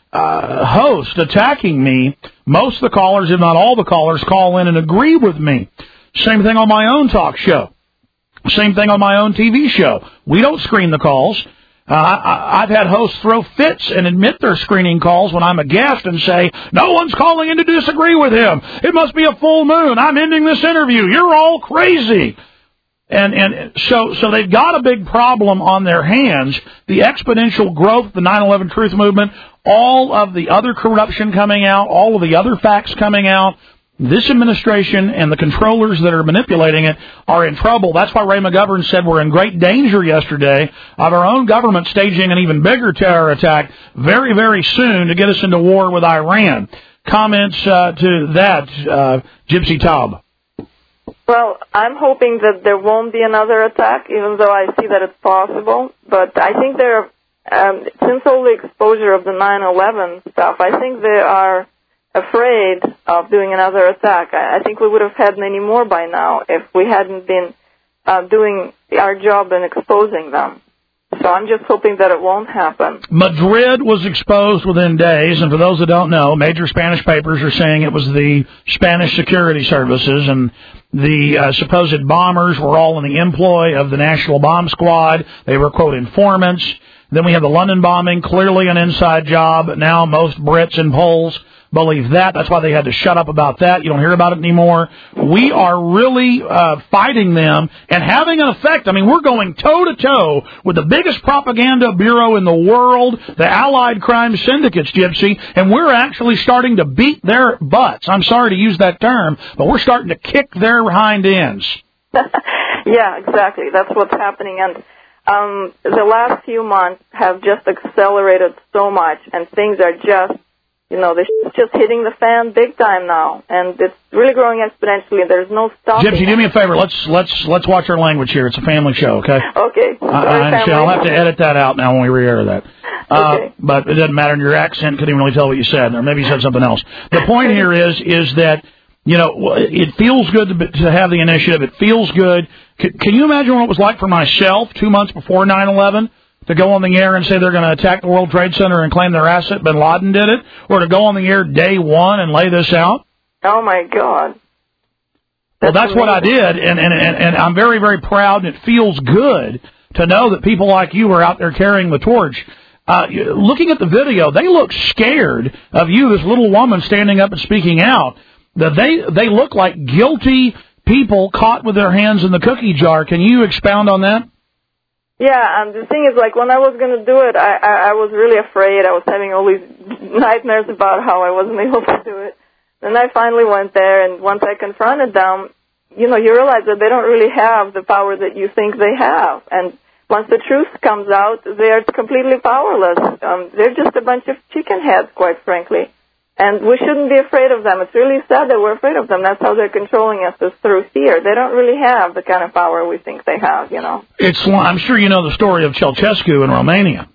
uh, host attacking me, most of the callers, if not all the callers, call in and agree with me. Same thing on my own talk show. Same thing on my own T V show. We don't screen the calls. Uh, I, I've had hosts throw fits and admit they're screening calls when I'm a guest and say, no one's calling in to disagree with him. It must be a full moon. I'm ending this interview. You're all crazy. And and so so they've got a big problem on their hands. The exponential growth of the nine eleven Truth Movement, all of the other corruption coming out, all of the other facts coming out. This administration and the controllers that are manipulating it are in trouble. That's why Ray McGovern said we're in great danger yesterday of our own government staging an even bigger terror attack very, very soon to get us into war with Iran. Comments uh, to that, uh, Gypsy Taub? Well, I'm hoping that there won't be another attack, even though I see that it's possible. But I think there, um, since all the exposure of the nine eleven stuff, I think they are afraid of doing another attack. I, I think we would have had many more by now if we hadn't been uh, doing our job in exposing them. So I'm just hoping that it won't happen. Madrid was exposed within days, and for those that don't know, major Spanish papers are saying it was the Spanish security services, and the uh, supposed bombers were all in the employ of the National Bomb Squad. They were, quote, informants. Then we had the London bombing, clearly an inside job. Now most Brits and Poles believe that. That's why they had to shut up about that. You don't hear about it anymore. We are really uh, fighting them and having an effect. I mean, we're going toe-to-toe with the biggest propaganda bureau in the world, the Allied Crime Syndicates, Gypsy, and we're actually starting to beat their butts. I'm sorry to use that term, but we're starting to kick their hind ends. Yeah, exactly. That's what's happening. And um, the last few months have just accelerated so much, and things are just You know, it's just hitting the fan big time now, and it's really growing exponentially. There's no stopping. Gypsy, do me a favor. Let's let's let's watch our language here. It's a family show, okay? Okay. I, I understand. I'll have to edit that out now when we re-air that. Uh, okay. But it doesn't matter. Your accent couldn't even really tell what you said, or maybe you said something else. The point here is is that you know it feels good to to have the initiative. It feels good. C- can you imagine what it was like for myself two months before nine eleven? To go on the air and say they're going to attack the World Trade Center and claim their asset, Bin Laden did it, or to go on the air day one and lay this out? Oh, my God. That's well, that's amazing. What I did, and, and, and, and I'm very, very proud, and it feels good to know that people like you are out there carrying the torch. Uh, looking at the video, they look scared of you, this little woman standing up and speaking out. That they, they look like guilty people caught with their hands in the cookie jar. Can you expound on that? Yeah, and the thing is, like, when I was going to do it, I, I, I was really afraid. I was having all these nightmares about how I wasn't able to do it. Then I finally went there, and once I confronted them, you know, you realize that they don't really have the power that you think they have. And once the truth comes out, they are completely powerless. Um, they're just a bunch of chicken heads, quite frankly. And we shouldn't be afraid of them. It's really sad that we're afraid of them. That's how they're controlling us, is through fear. They don't really have the kind of power we think they have, you know. It's. I'm sure you know the story of Ceausescu in Romania.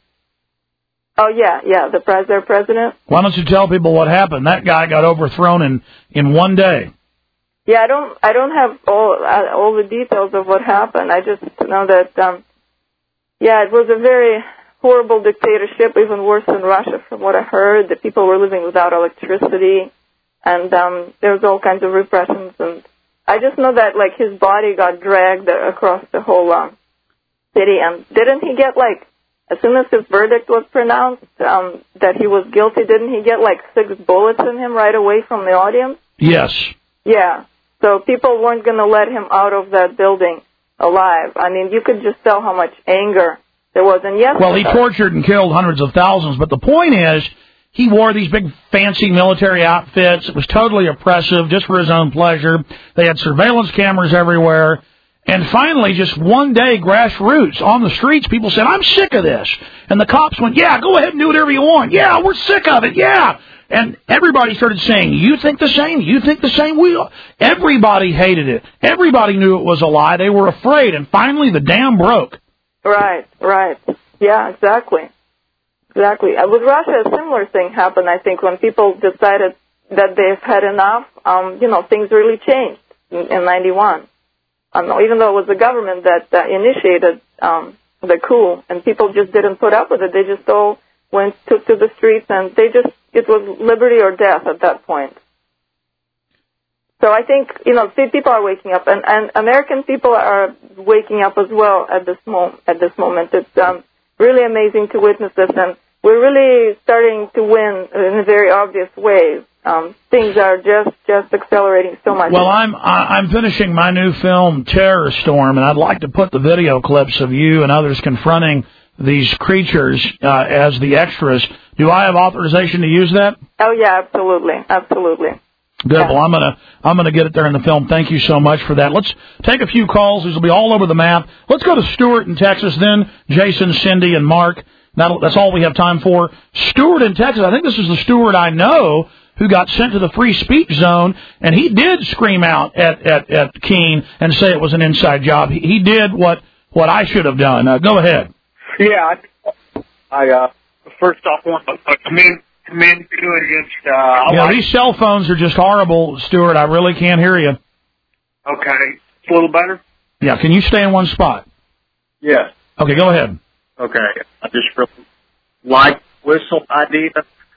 Oh, yeah, yeah, the pres- their president. Why don't you tell people what happened? That guy got overthrown in, in one day. Yeah, I don't I don't have all uh, all the details of what happened. I just know that, um, yeah, it was a very horrible dictatorship, even worse than Russia, from what I heard. The people were living without electricity, and um, there was all kinds of repressions. And I just know that, like, his body got dragged across the whole um, city. And didn't he get, like, as soon as his verdict was pronounced, um, that he was guilty, didn't he get, like, six bullets in him right away from the audience? Yes. Yeah. So people weren't going to let him out of that building alive. I mean, you could just tell how much anger there was. And yes, well, he tortured and killed hundreds of thousands, but the point is, he wore these big fancy military outfits. It was totally oppressive, just for his own pleasure. They had surveillance cameras everywhere. And finally, just one day, grassroots, on the streets, people said, I'm sick of this. And the cops went, yeah, go ahead and do whatever you want. Yeah, we're sick of it, yeah. And everybody started saying, you think the same? You think the same? We, everybody hated it. Everybody knew it was a lie. They were afraid. And finally, the dam broke. Right, right. Yeah, exactly. Exactly. Uh, with Russia, a similar thing happened, I think, when people decided that they've had enough. Um, you know, things really changed in, in ninety-one. Um, even though it was the government that uh, initiated um, the coup, and people just didn't put up with it. They just all went took to the streets, and they just it was liberty or death at that point. So I think, you know, people are waking up, and, and American people are waking up as well at this moment. At this moment, it's um, really amazing to witness this, and we're really starting to win in a very obvious way. Um, things are just just accelerating so much. Well, I'm I'm finishing my new film Terror Storm, and I'd like to put the video clips of you and others confronting these creatures uh, as the extras. Do I have authorization to use that? Oh yeah, absolutely, absolutely. Good. Well, I'm gonna I'm gonna get it there in the film. Thank you so much for that. Let's take a few calls. These will be all over the map. Let's go to Stuart in Texas, then Jason, Cindy, and Mark. That'll, that's all we have time for. Stuart in Texas. I think this is the Stuart I know who got sent to the free speech zone, and he did scream out at at, at Keene and say it was an inside job. He, he did what what I should have done. Uh, go ahead. Yeah, I, I uh, first off want to commend. commend you against, uh... Yeah, these cell phones are just horrible, Stuart. I really can't hear you. Okay. It's a little better? Yeah, can you stay in one spot? Yes. Okay, go ahead. Okay. I just really like whistle idea.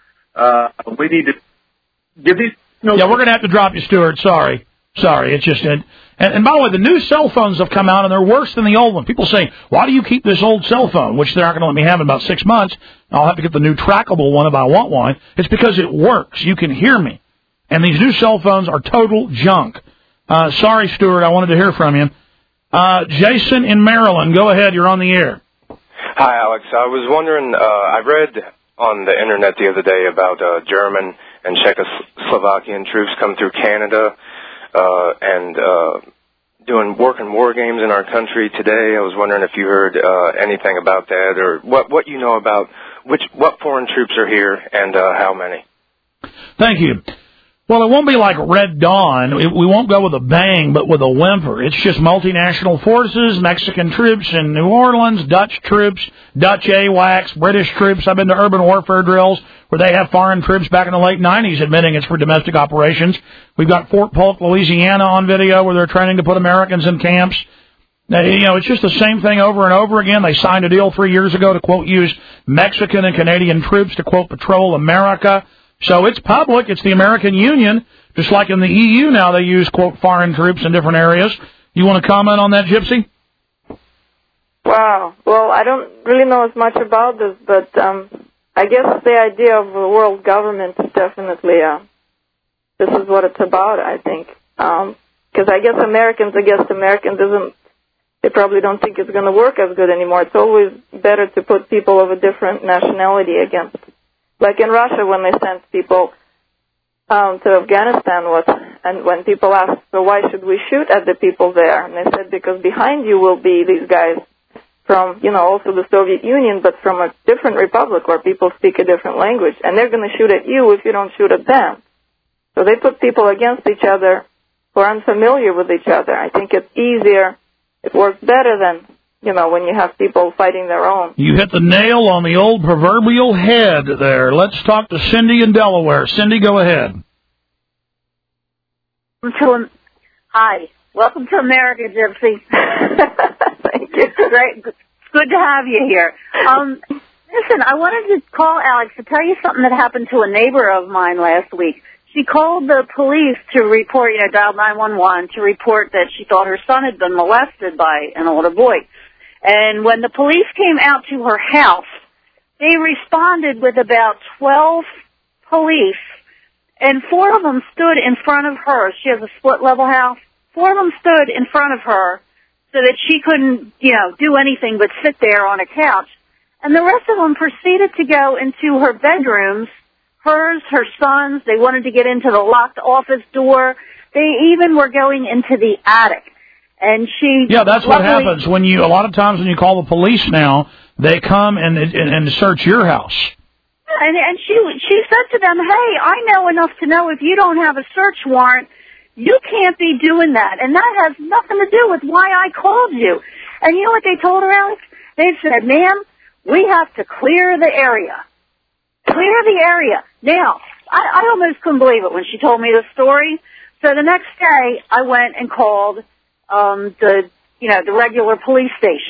Uh, we need to give these... No, yeah, we're going to have to drop you, Stuart. Sorry. Sorry, it's just... It, and, and by the way, the new cell phones have come out, and they're worse than the old one. People say, why do you keep this old cell phone, which they're not going to let me have in about six months. I'll have to get the new trackable one if I want one. It's because it works. You can hear me. And these new cell phones are total junk. Uh, sorry, Stuart, I wanted to hear from you. Uh, Jason in Maryland, go ahead. You're on the air. Hi, Alex. I was wondering, uh, I read on the Internet the other day about uh, German and Czechoslovakian troops come through Canada uh, and uh, doing working war games in our country today. I was wondering if you heard uh, anything about that, or what what you know about which what foreign troops are here and uh, how many. Thank you. Well, it won't be like Red Dawn. We won't go with a bang, but with a whimper. It's just multinational forces, Mexican troops in New Orleans, Dutch troops, Dutch AWACS, British troops. I've been to urban warfare drills where they have foreign troops back in the late nineties admitting it's for domestic operations. We've got Fort Polk, Louisiana on video where they're training to put Americans in camps. Now, you know, it's just the same thing over and over again. They signed a deal three years ago to, quote, use Mexican and Canadian troops to, quote, patrol America. So it's public. It's the American Union. Just like in the E U now, they use, quote, foreign troops in different areas. You want to comment on that, Gypsy? Wow. Well, I don't really know as much about this, but um, I guess the idea of a world government is definitely, uh, this is what it's about, I think. Because um, I guess Americans against Americans isn't, they probably don't think it's going to work as good anymore. It's always better to put people of a different nationality against. Like in Russia, when they sent people um, to Afghanistan, was, and when people asked, so why should we shoot at the people there? And they said, because behind you will be these guys from, you know, also the Soviet Union, but from a different republic where people speak a different language. And they're going to shoot at you if you don't shoot at them. So they put people against each other who are unfamiliar with each other. I think it's easier, it works better than, you know, when you have people fighting their own. You hit the nail on the old proverbial head there. Let's talk to Cindy in Delaware. Cindy, go ahead. To, hi. Welcome to America, Gypsy. Thank you. Great. Good to have you here. Um, listen, I wanted to call Alex to tell you something that happened to a neighbor of mine last week. She called the police to report, you know, dialed nine one one to report that she thought her son had been molested by an older boy. And when the police came out to her house, they responded with about twelve police, and four of them stood in front of her. She has a split-level house. Four of them stood in front of her so that she couldn't, you know, do anything but sit there on a couch. And the rest of them proceeded to go into her bedrooms, hers, her son's. They wanted to get into the locked office door. They even were going into the attic. And she... Yeah, that's what happens when you... A lot of times when you call the police now, they come and and, and search your house. And, and she she said to them, hey, I know enough to know if you don't have a search warrant, you can't be doing that. And that has nothing to do with why I called you. And you know what they told her, Alex? They said, ma'am, we have to clear the area. Clear the area. Now, I, I almost couldn't believe it when she told me the story. So the next day, I went and called... Um, the, you know, the regular police station.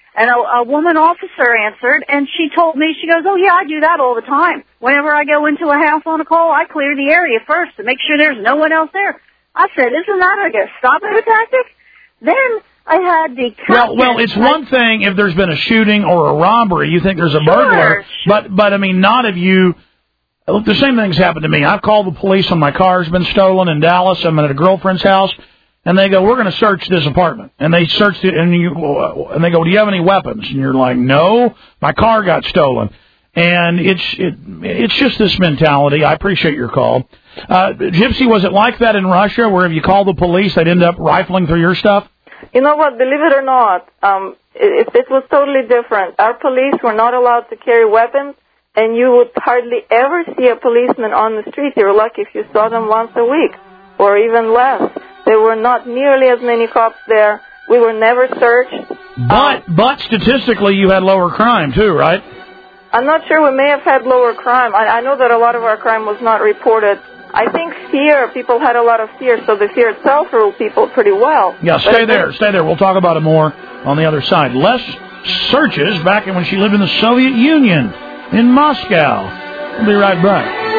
And a, a woman officer answered, and she told me, she goes, oh, yeah, I do that all the time. Whenever I go into a house on a call, I clear the area first to make sure there's no one else there. I said, isn't that like a stop-it tactic? Then I had the captain. Well, well, it's one thing if there's been a shooting or a robbery, you think there's a Sure, burglar, but, but, I mean, not if you... Look, the same thing's happened to me. I've called the police when my car's been stolen in Dallas. I'm at a girlfriend's house, and they go, we're going to search this apartment. And they searched it, and, you, and they go, do you have any weapons? And you're like, no, my car got stolen. And it's it, it's just this mentality. I appreciate your call. Uh, Gypsy, was it like that in Russia, where if you call the police, they'd end up rifling through your stuff? You know what? Believe it or not, um, it, it was totally different. Our police were not allowed to carry weapons. And you would hardly ever see a policeman on the street. You were lucky if you saw them once a week, or even less. There were not nearly as many cops there. We were never searched. But um, but statistically, you had lower crime too, right? I'm not sure. We may have had lower crime. I, I know that a lot of our crime was not reported. I think fear. People had a lot of fear, so the fear itself ruled people pretty well. Yeah, stay there. Stay there. We'll talk about it more on the other side. Less searches back when she lived in the Soviet Union. In Moscow. We'll be right back.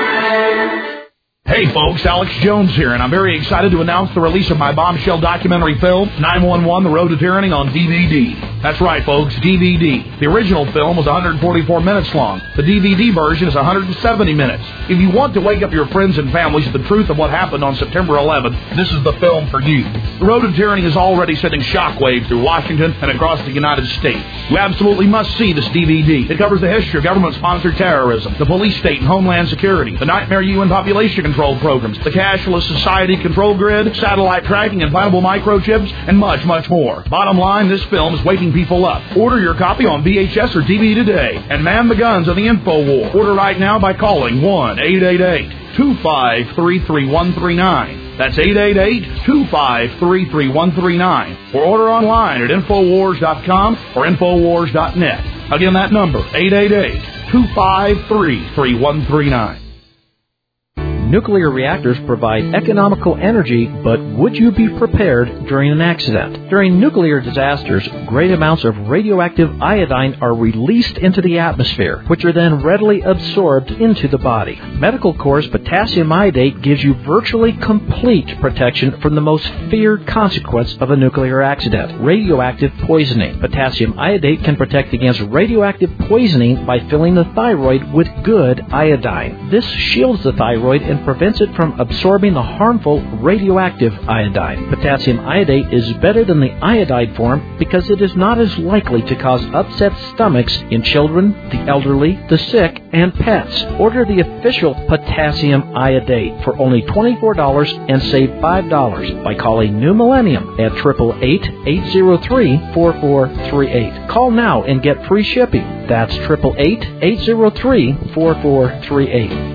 Hey folks, Alex Jones here, and I'm very excited to announce the release of my bombshell documentary film, nine one one The Road to Tyranny, on D V D. That's right folks, D V D. The original film was one hundred forty-four minutes long. The D V D version is one hundred seventy minutes. If you want to wake up your friends and families with the truth of what happened on September eleventh, this is the film for you. The Road to Tyranny is already sending shockwaves through Washington and across the United States. You absolutely must see this D V D. It covers the history of government-sponsored terrorism, the police state and homeland security, the nightmare U N population control programs, the cashless society control grid, satellite tracking, implantable microchips, and much, much more. Bottom line, this film is waking people up. Order your copy on V H S or D V D today and man the guns of the info war. Order right now by calling one eight eight eight, two five three, three one three nine. That's eight eight eight, two five three, three one three nine. Or order online at infowars dot com or infowars dot net. Again, that number, eight eight eight, two five three, three one three nine. Nuclear reactors provide economical energy, but would you be prepared during an accident? During nuclear disasters, great amounts of radioactive iodine are released into the atmosphere, which are then readily absorbed into the body. Medical Corps' potassium iodate gives you virtually complete protection from the most feared consequence of a nuclear accident, radioactive poisoning. Potassium iodate can protect against radioactive poisoning by filling the thyroid with good iodine. This shields the thyroid and prevents it from absorbing the harmful radioactive iodine. Potassium iodate is better than the iodide form because it is not as likely to cause upset stomachs in children, the elderly, the sick, and pets. Order the official potassium iodate for only twenty-four dollars and save five dollars by calling New Millennium at eight eight eight, eight zero three, four four three eight. Call now and get free shipping. That's eight eight eight, eight zero three, four four three eight.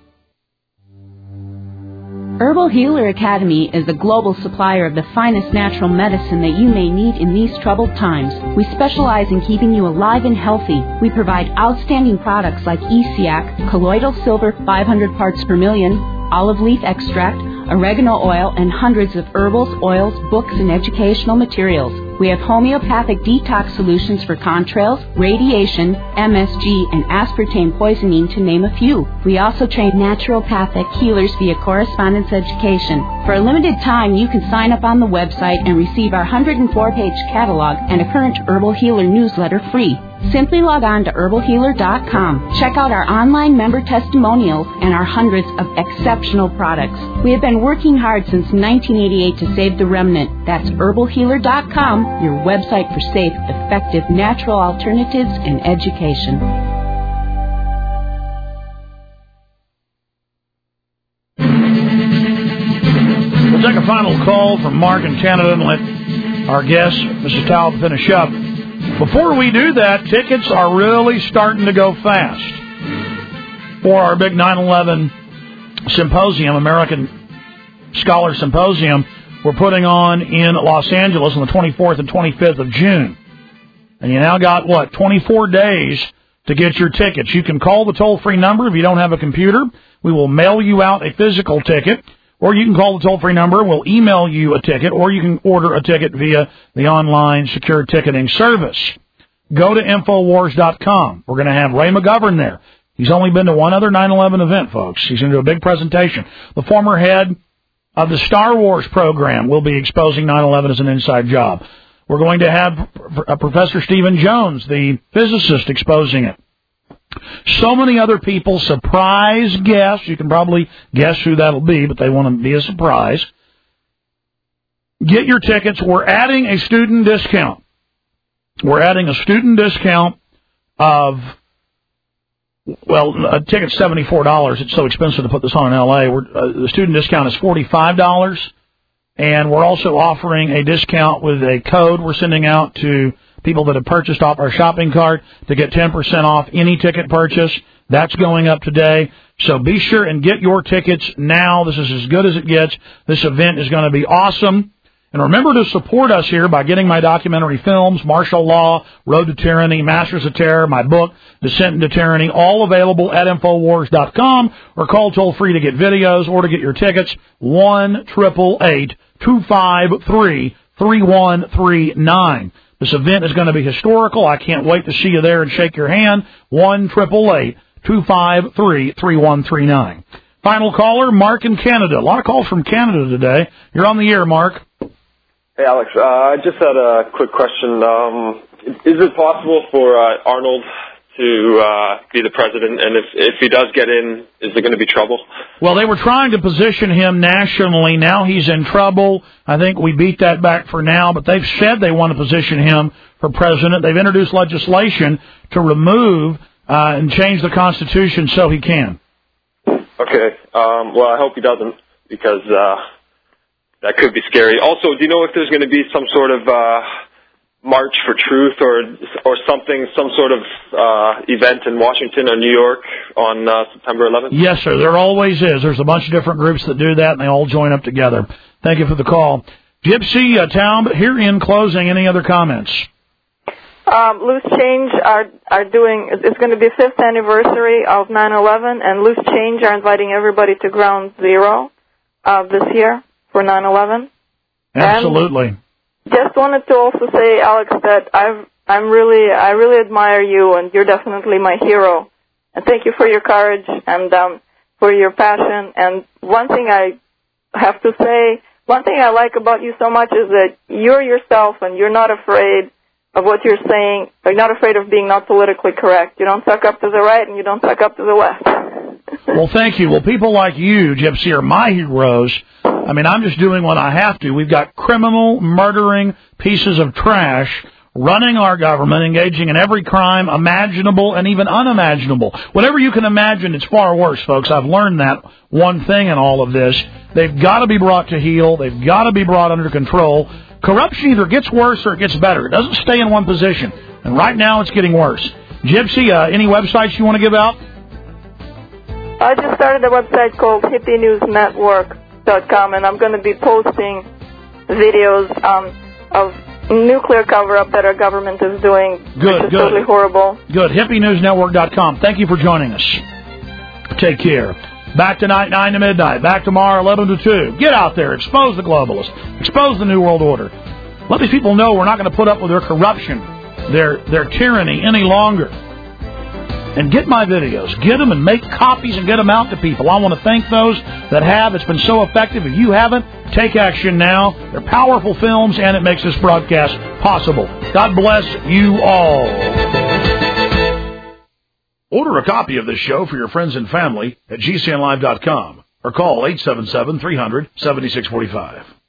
Herbal Healer Academy is a global supplier of the finest natural medicine that you may need in these troubled times. We specialize in keeping you alive and healthy. We provide outstanding products like E C A C, colloidal silver five hundred parts per million, olive leaf extract, oregano oil, and hundreds of herbals, oils, books, and educational materials. We have homeopathic detox solutions for contrails, radiation, M S G, and aspartame poisoning, to name a few. We also train naturopathic healers via correspondence education. For a limited time, you can sign up on the website and receive our one hundred four page catalog and a current Herbal Healer newsletter free. Simply log on to herbal healer dot com. Check out our online member testimonials and our hundreds of exceptional products. We have been working hard since nineteen eighty-eight to save the remnant. That's herbal healer dot com, your website for safe, effective, natural alternatives and education. We'll take a final call from Mark in Canada and let our guest, Missus Taub, finish up. Before we do that, tickets are really starting to go fast for our big nine eleven symposium, American Scholar Symposium, we're putting on in Los Angeles on the twenty-fourth and twenty-fifth of June. And you now got, what, twenty-four days to get your tickets. You can call the toll-free number if you don't have a computer. We will mail you out a physical ticket. or you can call the toll-free number. We'll email you a ticket, or you can order a ticket via the online secure ticketing service. Go to Infowars dot com. We're going to have Ray McGovern there. He's only been to one other nine eleven event, folks. He's going to do a big presentation. The former head of the Star Wars program will be exposing nine eleven as an inside job. We're going to have Professor Stephen Jones, the physicist, exposing it. So many other people, surprise guests. You can probably guess who that'll be, but they want to be a surprise. Get your tickets. We're adding a student discount. We're adding a student discount of, well, a ticket's seventy-four dollars. It's so expensive to put this on in L A. We're, uh, the student discount is forty-five dollars. And we're also offering a discount with a code we're sending out to people that have purchased off our shopping cart to get ten percent off any ticket purchase. That's going up today. So be sure and get your tickets now. This is as good as it gets. This event is going to be awesome. And remember to support us here by getting my documentary films, Martial Law, Road to Tyranny, Masters of Terror, my book, Descent into Tyranny, all available at Infowars dot com, or call toll-free to get videos or to get your tickets, one eight eight eight, two five three, three one three nine. This event is going to be historical. I can't wait to see you there and shake your hand, one eight eight eight, two five three, three one three nine. Final caller, Mark in Canada. A lot of calls from Canada today. You're on the air, Mark. Hey, Alex. Uh, I just had a quick question. Um, is it possible for uh, Arnold to uh, be the president? And if, if he does get in, is there going to be trouble? Well, they were trying to position him nationally. Now he's in trouble. I think we beat that back for now. But they've said they want to position him for president. They've introduced legislation to remove uh, and change the Constitution so he can. Okay. Um, well, I hope he doesn't, because Uh, that could be scary. Also, do you know if there's going to be some sort of uh, March for Truth or or something, some sort of uh, event in Washington or New York on uh, September eleventh? Yes, sir. There always is. There's a bunch of different groups that do that, and they all join up together. Thank you for the call. Gypsy, uh, Town, here in closing, any other comments? Um, Loose Change are are doing, it's going to be fifth anniversary of nine eleven, and Loose Change are inviting everybody to Ground Zero uh, this year for nine eleven. Absolutely. And just wanted to also say, Alex, that I've, I'm really, I really admire you, and you're definitely my hero. And thank you for your courage and um, for your passion. And one thing I have to say, one thing I like about you so much is that you're yourself, and you're not afraid of what you're saying. You're not afraid of being not politically correct. You don't suck up to the right, and you don't suck up to the left. Well, thank you. Well, people like you, Gypsy, are my heroes. I mean, I'm just doing what I have to. We've got criminal, murdering pieces of trash running our government, engaging in every crime imaginable and even unimaginable. Whatever you can imagine, it's far worse, folks. I've learned that one thing in all of this. They've got to be brought to heel. They've got to be brought under control. Corruption either gets worse or it gets better. It doesn't stay in one position. And right now it's getting worse. Gypsy, uh, any websites you want to give out? I just started a website called hippie news network dot com, and I'm going to be posting videos um, of nuclear cover-up that our government is doing, Good, which is good. totally horrible. Good. hippie news network dot com. Thank you for joining us. Take care. Back tonight, nine to midnight. Back tomorrow, eleven to two. Get out there. Expose the globalists. Expose the New World Order. Let these people know we're not going to put up with their corruption, their their tyranny any longer. And get my videos. Get them and make copies and get them out to people. I want to thank those that have. It's been so effective. If you haven't, take action now. They're powerful films, and it makes this broadcast possible. God bless you all. Order a copy of this show for your friends and family at G C N live dot com or call eight seven seven, three hundred, seventy-six forty-five.